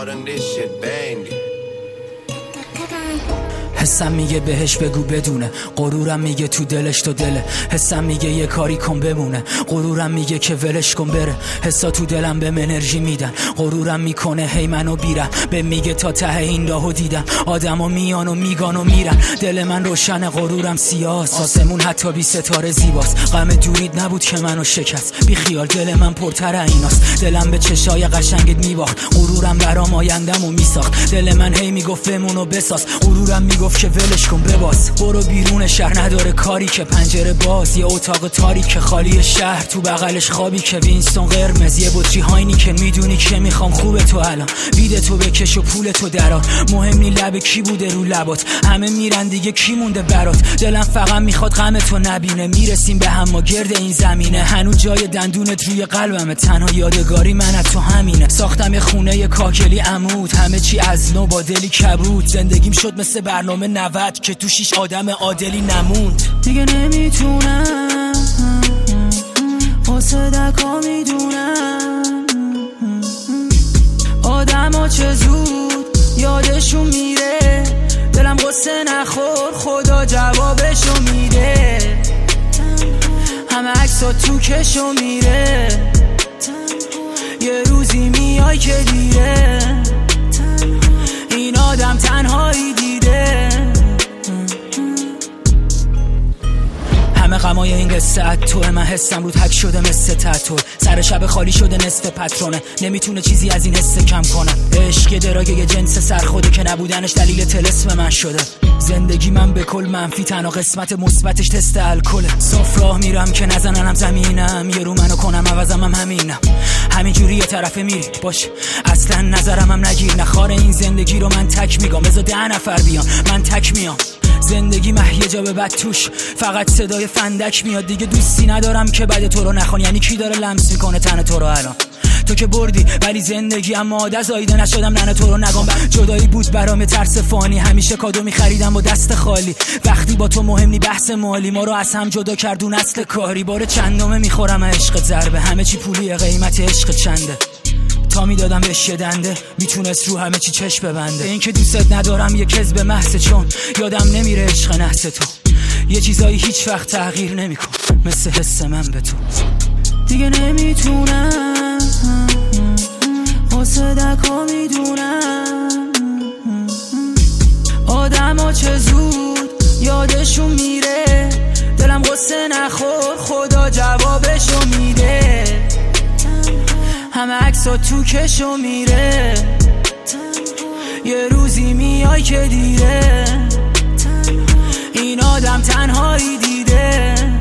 hard and this shit banging. حسم میگه بهش بگو بدونه، غرورم میگه تو دلش تو دله. حسم میگه یه کاری کن بمونه، غرورم میگه که ولش کن بره. حسا تو دلم بهم انرژی میدن، غرورم میکنه هی منو بیرم. به میگه تا ته این راهو دیدم، آدما میان و میگان و میرن. دل من روشن، غرورم سیاه، آسمون حتی بی ستاره زیباست. غم دورید نبود که منو شکست، بی خیال دل من پرتر ایناست. دلم به چشای قشنگت میباخت، غرورم برام آیندمو میساخت. دل من هی میگفت بمونو بساز، غرورم میگفت که ولش کن بباز. برو بیرون شهر نداره کاری که پنجره باز، یه اتاق تاریک خالی شهر تو بغلش خوابی که وینستون قرمز، یه بطری هاینیکن. میدونی که میخوام خوبه تو الان، وید تو بکش و پول تو درار. مهم نی لب کی بوده رو لبات، همه میرن دیگه کی مونده برات. دلم فقط میخواد غم تو نبینه، میرسیم به هم ما گرد این زمینه. هنوز جای دندونت روی قلبمه، تنها یادگاری من از تو همینه. ساختم یه خونه کاکلی عمود، همه چی از نو با دلی کبود. زندگیم شد مثل برنامه 90 که تو 6 آدم عادلی نموند. دیگه نمیتونم واسه دکا میدونم، آدم ها چه زود یادشون میره. دلم قصه نخور، خدا جوابشو میده. همه عکسا تو کشو میره، یه روزی میای که دیره. این آدم تنهایی دیده، همه غمای این قصه توه. من حسم رو تک شده مثل تتو، سر شب خالی شده نصف پترونه. نمیتونه چیزی از این حس کم کنه. عشق یه دراگه یه جنس سرخوده که نبودنش دلیل طلسم من شده. زندگی من به کل منفی، تنها قسمت مثبتش تست الکله. صاف راه میرم که نزننم زمینم، یه رو منو کنم عوضم هم همینم. همینجوری یه طرفه میری باش، اصلا نظرم هم نگیر. نخوار این زندگی رو من تک میگم، بذار 10 نفر بیان من تک میام. زندگی یه جا به بعد توش فقط صدای فندک میاد. دیگه دوستی ندارم که بعد تو رو نخوان، یعنی کی داره لمس میکنه تن تو رو الان؟ تو که بردی ولی زندگی اما عادت زایده نشدم ننه تو رو نگم. جدایی بود برام ترس فانی، همیشه کادو میخریدم با دست خالی. وقتی با تو مهم نی بحث مالی، ما رو از هم جدا کردون اصل کاری. بار چندمه میخورم عشق ضربه، همه چی پولیه قیمت عشق چنده. تا میدادم بهش یه دنده، میتونست رو همه چی چشم ببنده. این که دوست ندارم یه کذب محض، چون یادم نمیره عشق نحس تو. یه چیزایی هیچ وقت تغییر نمیکن مثل حس من به تو. دیگه نمیتونم واسه دکا میدونم، آدم ها چه زود یادشون میره. دلم قصه نخور، خدا جوابشو میده. همه عکسا تو کشو میره، یه روزی میای که دیره. این آدم تنهایی دیده.